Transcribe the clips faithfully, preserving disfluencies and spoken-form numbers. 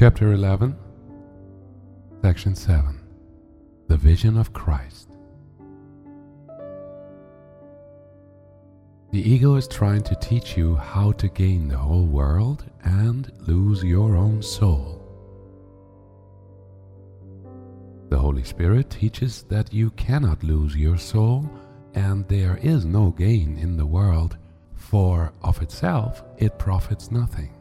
Chapter eleven, Section seven. The Vision of Christ. The ego is trying to teach you how to gain the whole world and lose your own soul. The Holy Spirit teaches that you cannot lose your soul and there is no gain in the world, for of itself it profits nothing.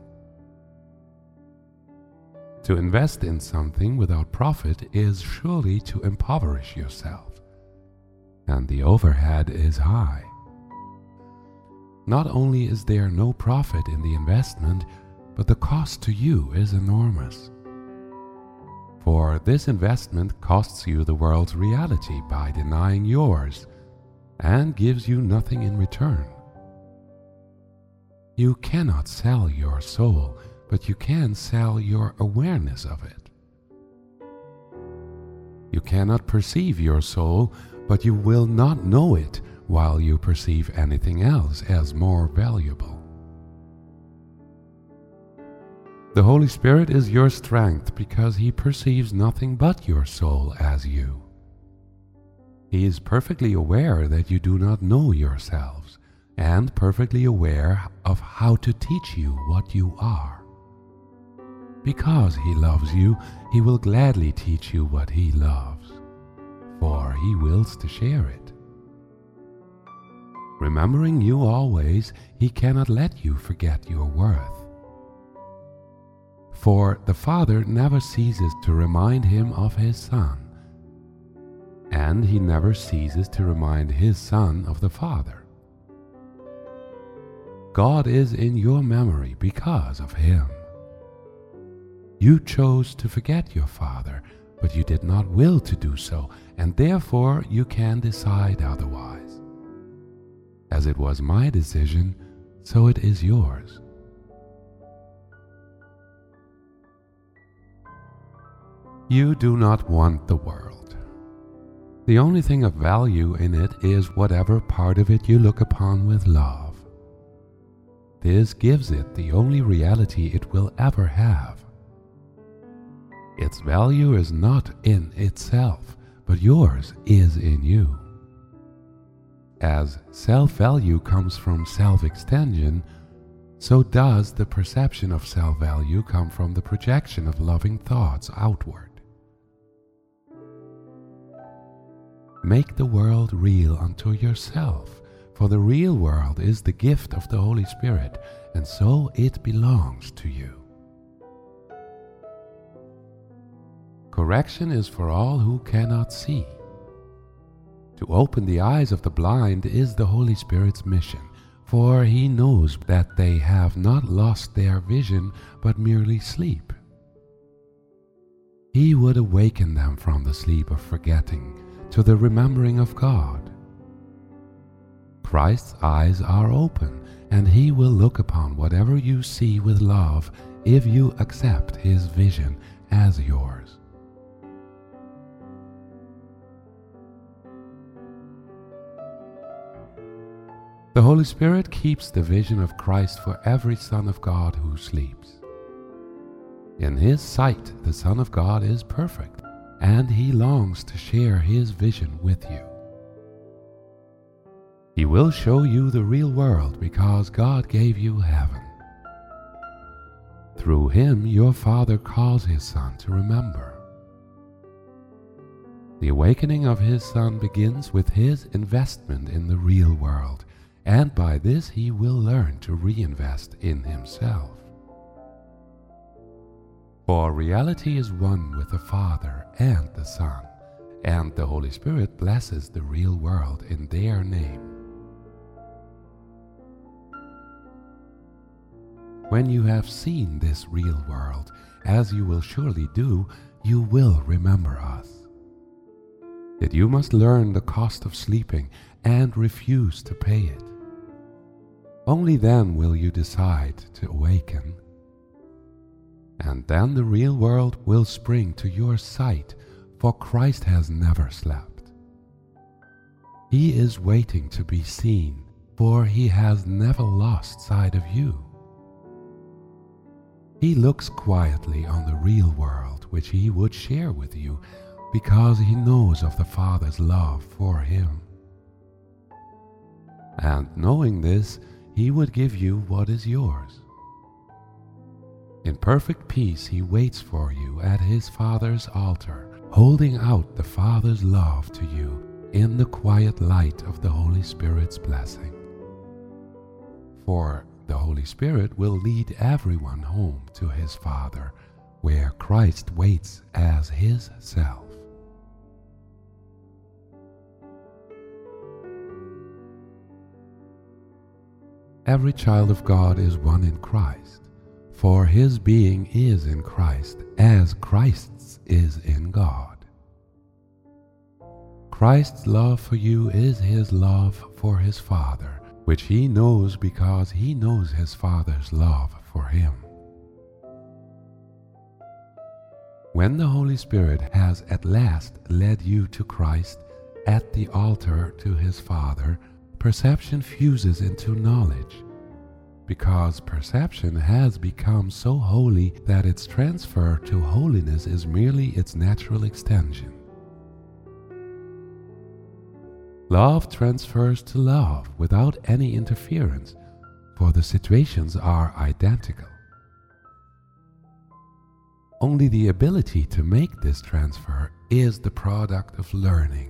To invest in something without profit is surely to impoverish yourself, and the overhead is high. Not only is there no profit in the investment, but the cost to you is enormous. For this investment costs you the world's reality by denying yours, and gives you nothing in return. You cannot sell your soul, but you can sell your awareness of it. You cannot perceive your soul, but you will not know it while you perceive anything else as more valuable. The Holy Spirit is your strength because He perceives nothing but your soul as you. He is perfectly aware that you do not know yourselves, and perfectly aware of how to teach you what you are. Because He loves you, He will gladly teach you what He loves, for He wills to share it. Remembering you always, He cannot let you forget your worth. For the Father never ceases to remind Him of His Son, and He never ceases to remind His Son of the Father. God is in your memory because of Him. You chose to forget your Father, but you did not will to do so, and therefore you can decide otherwise. As it was my decision, so it is yours. You do not want the world. The only thing of value in it is whatever part of it you look upon with love. This gives it the only reality it will ever have. Its value is not in itself, but yours is in you. As self-value comes from self-extension, so does the perception of self-value come from the projection of loving thoughts outward. Make the world real unto yourself, for the real world is the gift of the Holy Spirit, and so it belongs to you. Correction is for all who cannot see. To open the eyes of the blind is the Holy Spirit's mission, for He knows that they have not lost their vision, but merely sleep. He would awaken them from the sleep of forgetting to the remembering of God. Christ's eyes are open, and He will look upon whatever you see with love if you accept His vision as yours. The Holy Spirit keeps the vision of Christ for every Son of God who sleeps. In His sight, the Son of God is perfect, and He longs to share His vision with you. He will show you the real world because God gave you heaven. Through Him, your Father calls His Son to remember. The awakening of His Son begins with His investment in the real world, and by this He will learn to reinvest in Himself. For reality is one with the Father and the Son, and the Holy Spirit blesses the real world in their name. When you have seen this real world, as you will surely do, you will remember us. That you must learn the cost of sleeping and refuse to pay it. Only then will you decide to awaken. And then the real world will spring to your sight, for Christ has never slept. He is waiting to be seen, for He has never lost sight of you. He looks quietly on the real world which he would share with you because he knows of the Father's love for him. And knowing this, he would give you what is yours. In perfect peace he waits for you at his Father's altar, holding out the Father's love to you in the quiet light of the Holy Spirit's blessing. For the Holy Spirit will lead everyone home to his Father, where Christ waits as his self. Every child of God is one in Christ, for his being is in Christ, as Christ's is in God. Christ's love for you is his love for his Father, which he knows because he knows his Father's love for him. When the Holy Spirit has at last led you to Christ at the altar to his Father, perception fuses into knowledge, because perception has become so holy that its transfer to holiness is merely its natural extension. Love transfers to love without any interference, for the situations are identical. Only the ability to make this transfer is the product of learning.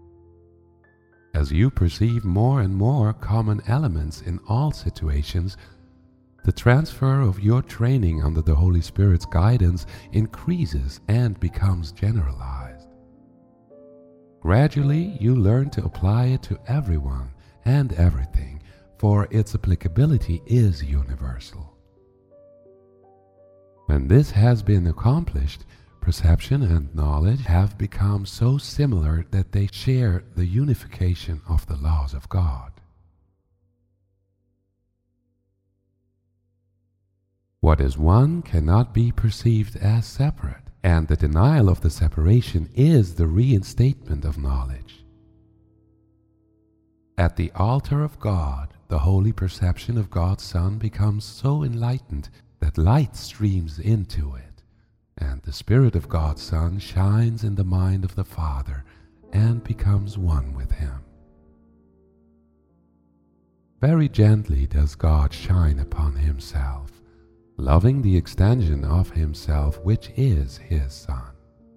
As you perceive more and more common elements in all situations, the transfer of your training under the Holy Spirit's guidance increases and becomes generalized. Gradually, you learn to apply it to everyone and everything, for its applicability is universal. When this has been accomplished, perception and knowledge have become so similar that they share the unification of the laws of God. What is one cannot be perceived as separate, and the denial of the separation is the reinstatement of knowledge. At the altar of God, the holy perception of God's Son becomes so enlightened that light streams into it, and the Spirit of God's Son shines in the mind of the Father and becomes one with him. Very gently does God shine upon himself, loving the extension of himself which is his Son.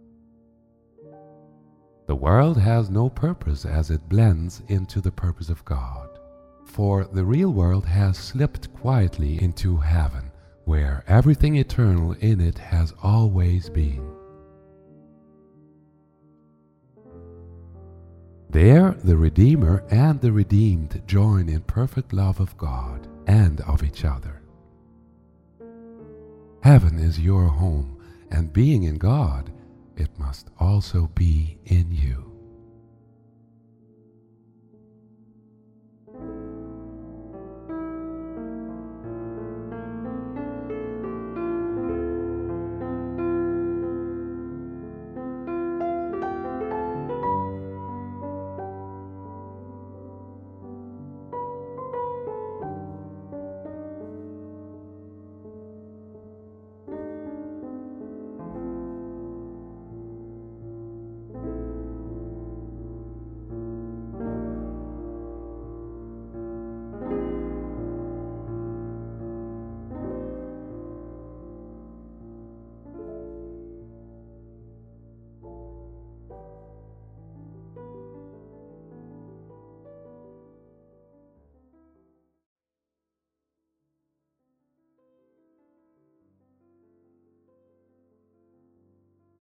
The world has no purpose as it blends into the purpose of God, for the real world has slipped quietly into heaven, where everything eternal in it has always been. There the Redeemer and the redeemed join in perfect love of God and of each other. Heaven is your home, and being in God, it must also be in you.